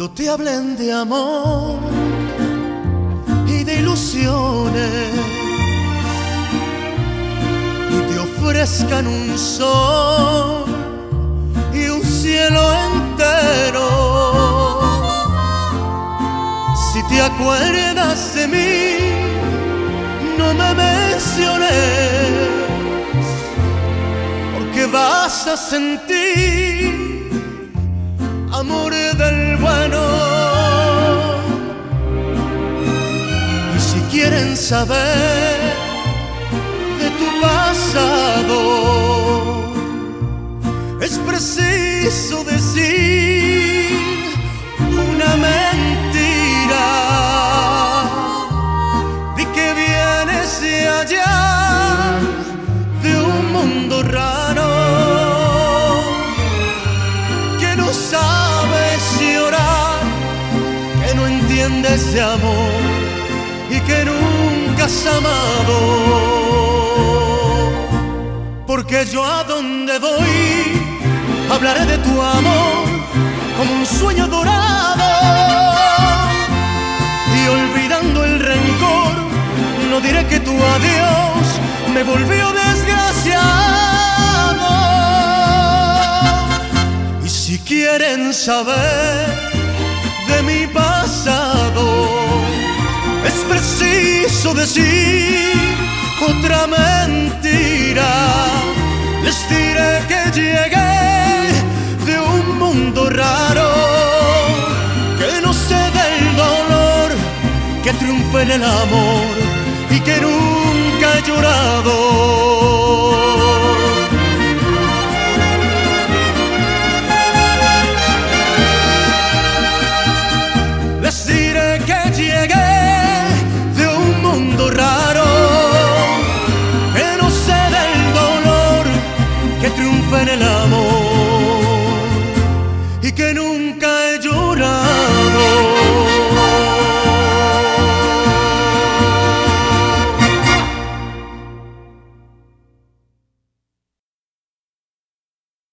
Cuando te hablen de amor y de ilusiones y te ofrezcan un sol y un cielo entero, si te acuerdas de mí, no me menciones, porque vas a sentir amor del bueno. Y si quieren saber de tu pasado, es preciso decir una mentira, de que vienes de allá, de un mundo raro, que no sabes llorar, que no entiendes de amor y que nunca has amado. Porque yo a donde voy hablaré de tu amor como un sueño dorado, y olvidando el rencor no diré que tu adiós me volvió desgraciado. Y si quieren saber de mi pasado, es preciso decir otra mentira. Les diré que llegué de un mundo raro, que no sé del dolor, que triunfa en el amor y que nunca he llorado.